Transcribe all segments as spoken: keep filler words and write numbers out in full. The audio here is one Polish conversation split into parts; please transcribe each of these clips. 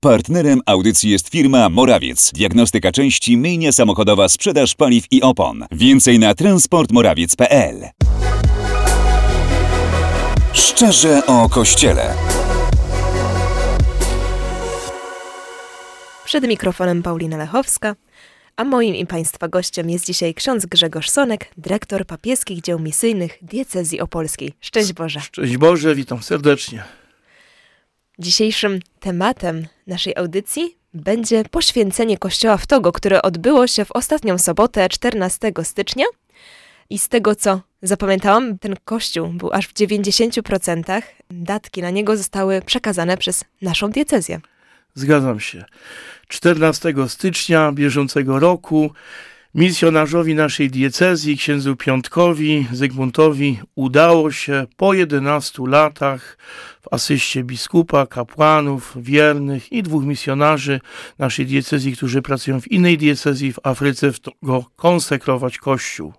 Partnerem audycji jest firma Morawiec. Diagnostyka części, myjnia samochodowa, sprzedaż paliw i opon. Więcej na transport morawiec kropka p l. Szczerze o Kościele. Przed mikrofonem Paulina Lechowska, a moim i Państwa gościem jest dzisiaj ksiądz Grzegorz Sonek, dyrektor papieskich dzieł misyjnych diecezji opolskiej. Szczęść Boże. Szczęść Boże, witam serdecznie. Dzisiejszym tematem naszej audycji będzie poświęcenie kościoła w Togo, które odbyło się w ostatnią sobotę, czternastego stycznia. I z tego, co zapamiętałam, ten kościół był aż w dziewięćdziesięciu procentach. Datki na niego zostały przekazane przez naszą diecezję. Zgadzam się. czternastego stycznia bieżącego roku misjonarzowi naszej diecezji, księdzu Piątkowi Zygmuntowi, udało się po jedenastu latach w asyście biskupa, kapłanów, wiernych i dwóch misjonarzy naszej diecezji, którzy pracują w innej diecezji w Afryce, w Togo, konsekrować Kościół.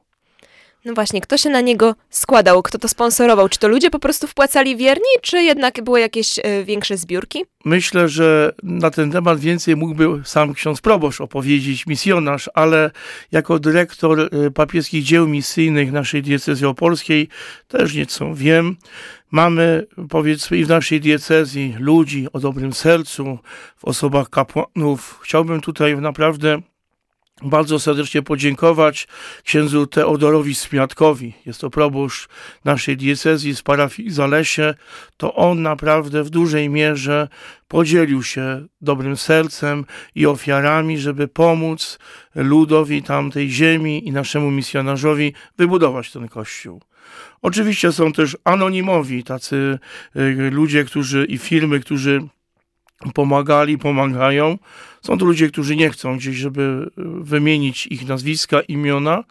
No właśnie, kto się na niego składał? Kto to sponsorował? Czy to ludzie po prostu wpłacali wierni, czy jednak były jakieś y, większe zbiórki? Myślę, że na ten temat więcej mógłby sam ksiądz proboszcz opowiedzieć, misjonarz, ale jako dyrektor y, papieskich dzieł misyjnych naszej diecezji opolskiej też nieco wiem. Mamy, powiedzmy, i w naszej diecezji ludzi o dobrym sercu, w osobach kapłanów. Chciałbym tutaj naprawdę bardzo serdecznie podziękować księdzu Teodorowi Smiatkowi. Jest to proboszcz naszej diecezji z parafii Zalesie. To on naprawdę w dużej mierze podzielił się dobrym sercem i ofiarami, żeby pomóc ludowi tamtej ziemi i naszemu misjonarzowi wybudować ten kościół. Oczywiście są też anonimowi tacy ludzie, którzy i firmy, którzy pomagali, pomagają. Są to ludzie, którzy nie chcą gdzieś, żeby wymienić ich nazwiska, imiona.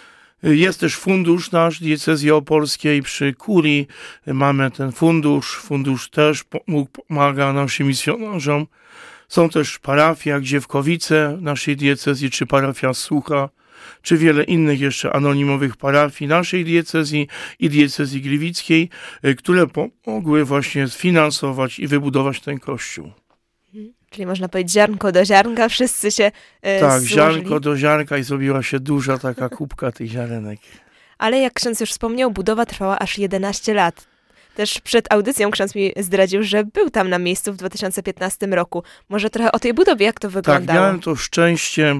Jest też fundusz nasz diecezji opolskiej przy kurii. Mamy ten fundusz. Fundusz też pomaga naszym misjonarzom. Są też parafie jak Dziewkowice naszej diecezji, czy parafia Sucha, czy wiele innych jeszcze anonimowych parafii naszej diecezji i diecezji gliwickiej, które pomogły właśnie sfinansować i wybudować ten kościół. Czyli można powiedzieć ziarnko do ziarnka, wszyscy się e, Tak, złożyli. ziarnko do ziarnka i zrobiła się duża taka kubka tych ziarenek. Ale jak ksiądz już wspomniał, budowa trwała aż jedenaście lat. Też przed audycją ksiądz mi zdradził, że był tam na miejscu w dwa tysiące piętnastym roku. Może trochę o tej budowie, jak to wyglądało? Tak, miałem to szczęście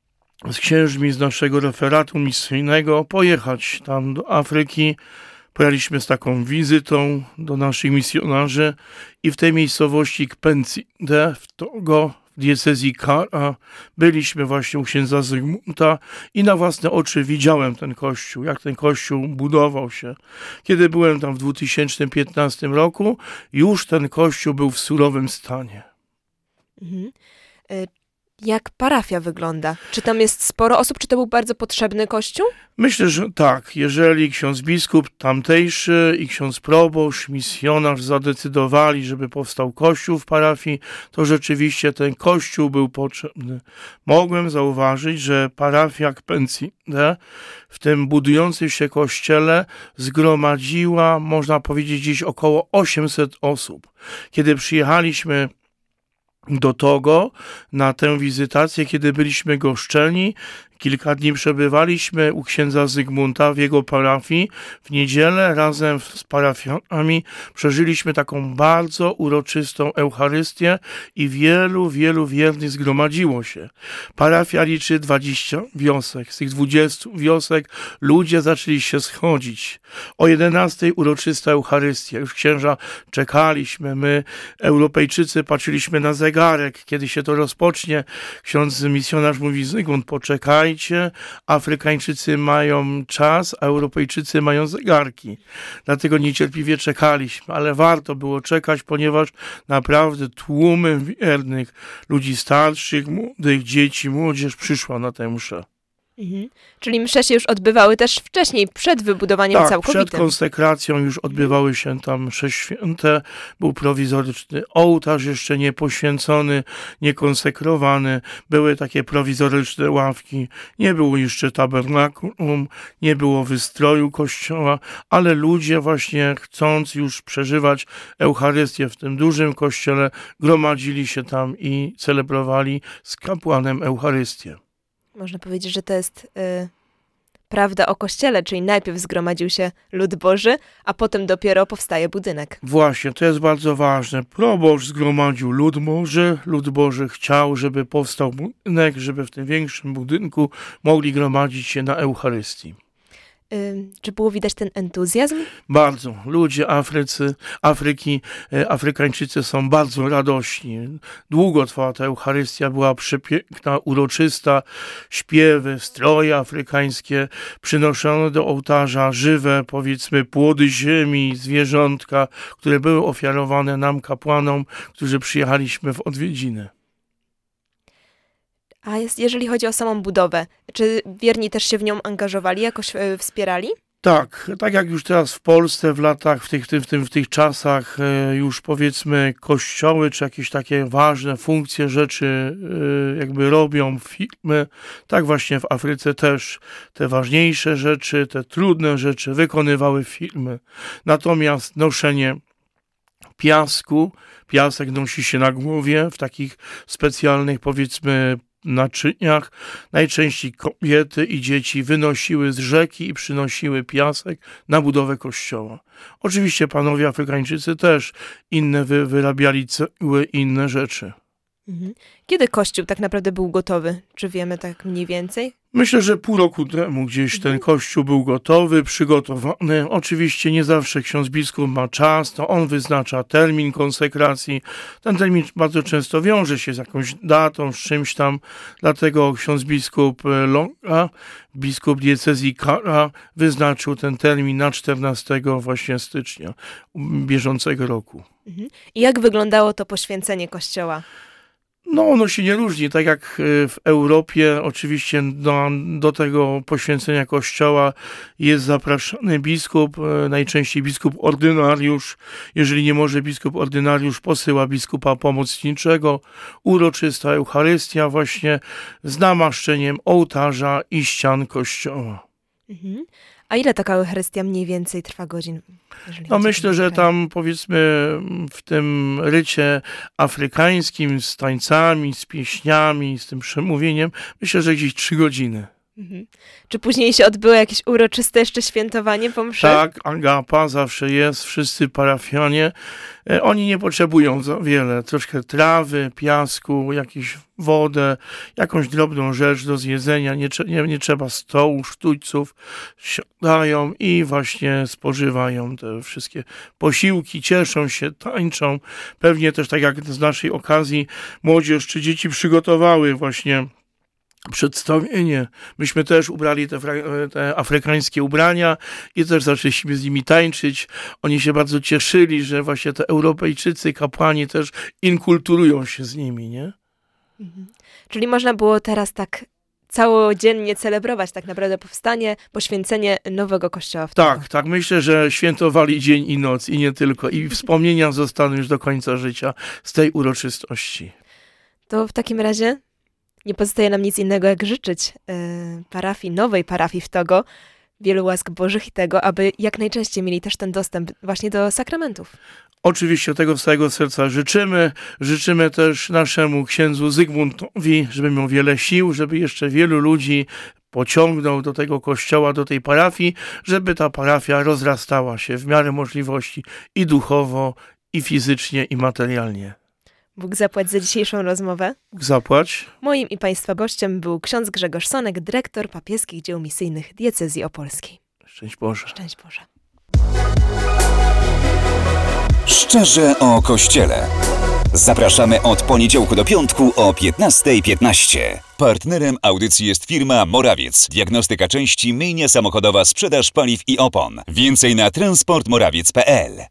z księżmi z naszego referatu misyjnego pojechać tam do Afryki. Pojechaliśmy z taką wizytą do naszych misjonarzy i w tej miejscowości Kpencinde w Togo, w diecezji Kara, byliśmy właśnie u księdza Zygmunta i na własne oczy widziałem ten kościół, jak ten kościół budował się. Kiedy byłem tam w dwa tysiące piętnastym roku, już ten kościół był w surowym stanie. Mhm. Y- Jak parafia wygląda? Czy tam jest sporo osób? Czy to był bardzo potrzebny kościół? Myślę, że tak. Jeżeli ksiądz biskup tamtejszy i ksiądz proboszcz, misjonarz zadecydowali, żeby powstał kościół w parafii, to rzeczywiście ten kościół był potrzebny. Mogłem zauważyć, że parafia Kpencinde w tym budującym się kościele zgromadziła, można powiedzieć, dziś około osiemset osób. Kiedy przyjechaliśmy do Togo na tę wizytację, kiedy byliśmy goszczeni, kilka dni przebywaliśmy u księdza Zygmunta w jego parafii. W niedzielę razem z parafianami przeżyliśmy taką bardzo uroczystą Eucharystię i wielu, wielu wiernych zgromadziło się. Parafia liczy dwadzieścia wiosek. Z tych dwudziestu wiosek ludzie zaczęli się schodzić. O jedenastej uroczysta Eucharystia. Już księża czekaliśmy. My, Europejczycy, patrzyliśmy na zegarek, kiedy się to rozpocznie. Ksiądz misjonarz mówi: Zygmunt, poczekaj, Afrykańczycy mają czas, a Europejczycy mają zegarki. Dlatego niecierpliwie czekaliśmy, ale warto było czekać, ponieważ naprawdę tłumy wiernych, ludzi starszych, młodych, dzieci, młodzież przyszła na tę mszę. Mhm. Czyli msze się już odbywały też wcześniej, przed wybudowaniem Tak, całkowitym. przed konsekracją już odbywały się tam msze święte, był prowizoryczny ołtarz jeszcze nie poświęcony, nie konsekrowany, były takie prowizoryczne ławki, nie było jeszcze tabernakulum, nie było wystroju kościoła, ale ludzie właśnie chcąc już przeżywać Eucharystię w tym dużym kościele, gromadzili się tam i celebrowali z kapłanem Eucharystię. Można powiedzieć, że to jest y, prawda o Kościele, czyli najpierw zgromadził się lud Boży, a potem dopiero powstaje budynek. Właśnie, to jest bardzo ważne. Proboszcz zgromadził lud Boży, lud Boży chciał, żeby powstał budynek, żeby w tym większym budynku mogli gromadzić się na Eucharystii. Y, czy było widać ten entuzjazm? Bardzo. Ludzie Afrycy, Afryki, e, Afrykańczycy są bardzo radośni. Długo trwała ta Eucharystia, była przepiękna, uroczysta, śpiewy, stroje afrykańskie, przynoszone do ołtarza żywe, powiedzmy, płody ziemi, zwierzątka, które były ofiarowane nam, kapłanom, którzy przyjechaliśmy w odwiedziny. A jest, jeżeli chodzi o samą budowę, czy wierni też się w nią angażowali, jakoś e, wspierali? Tak, tak jak już teraz w Polsce w latach, w tych, w tym, w tych czasach e, już powiedzmy kościoły czy jakieś takie ważne funkcje, rzeczy e, jakby robią firmy, tak właśnie w Afryce też te ważniejsze rzeczy, te trudne rzeczy wykonywały firmy. Natomiast noszenie piasku, piasek nosi się na głowie w takich specjalnych powiedzmy naczyniach. Najczęściej kobiety i dzieci wynosiły z rzeki i przynosiły piasek na budowę kościoła. Oczywiście panowie Afrykańczycy też inne wy, wyrabiali cegły i inne rzeczy. Mhm. Kiedy Kościół tak naprawdę był gotowy? Czy wiemy tak mniej więcej? Myślę, że pół roku temu gdzieś ten kościół był gotowy, przygotowany. Oczywiście nie zawsze ksiądz biskup ma czas, to on wyznacza termin konsekracji. Ten termin bardzo często wiąże się z jakąś datą, z czymś tam. Dlatego ksiądz biskup Longa, biskup diecezji Kara, wyznaczył ten termin na czternastego właśnie stycznia bieżącego roku. Mhm. I jak wyglądało to poświęcenie Kościoła? No, ono się nie różni, tak jak w Europie oczywiście do, do tego poświęcenia kościoła jest zapraszany biskup, najczęściej biskup ordynariusz. Jeżeli nie może biskup ordynariusz, posyła biskupa pomocniczego. Uroczysta Eucharystia właśnie z namaszczeniem ołtarza i ścian kościoła. Mhm. A ile taka Eucharystia mniej więcej trwa godzin? No myślę, że tam powiedzmy w tym rycie afrykańskim z tańcami, z pieśniami, z tym przemówieniem, myślę, że gdzieś trzy godziny. Mhm. Czy później się odbyło jakieś uroczyste jeszcze świętowanie po mszy? Tak, agapa zawsze jest, wszyscy parafianie. E, oni nie potrzebują za wiele, troszkę trawy, piasku, jakąś wodę, jakąś drobną rzecz do zjedzenia, nie, nie, nie trzeba stołu, sztućców, siadają i właśnie spożywają te wszystkie posiłki, cieszą się, tańczą. Pewnie też tak jak z naszej okazji młodzież czy dzieci przygotowały właśnie przedstawienie. Myśmy też ubrali te, te afrykańskie ubrania i też zaczęliśmy z nimi tańczyć. Oni się bardzo cieszyli, że właśnie te Europejczycy, kapłani też inkulturują się z nimi, nie? Mhm. Czyli można było teraz tak całodziennie celebrować tak naprawdę powstanie, poświęcenie nowego kościoła. W tak, tak. Myślę, że świętowali dzień i noc i nie tylko. I wspomnienia zostaną już do końca życia z tej uroczystości. To w takim razie nie pozostaje nam nic innego, jak życzyć yy, parafii, nowej parafii w Togo, wielu łask Bożych i tego, aby jak najczęściej mieli też ten dostęp właśnie do sakramentów. Oczywiście tego z całego serca życzymy. Życzymy też naszemu księdzu Zygmuntowi, żeby miał wiele sił, żeby jeszcze wielu ludzi pociągnął do tego kościoła, do tej parafii, żeby ta parafia rozrastała się w miarę możliwości i duchowo, i fizycznie, i materialnie. Bóg zapłać za dzisiejszą rozmowę. Bóg zapłać. Moim i Państwa gościem był ksiądz Grzegorz Sonek, dyrektor papieskich dzieł misyjnych diecezji opolskiej. Szczęść Boże. Szczęść Boże. Szczerze o Kościele. Zapraszamy od poniedziałku do piątku o piętnasta piętnaście. Partnerem audycji jest firma Morawiec. Diagnostyka części, myjnia samochodowa, sprzedaż paliw i opon. Więcej na transport morawiec kropka p l.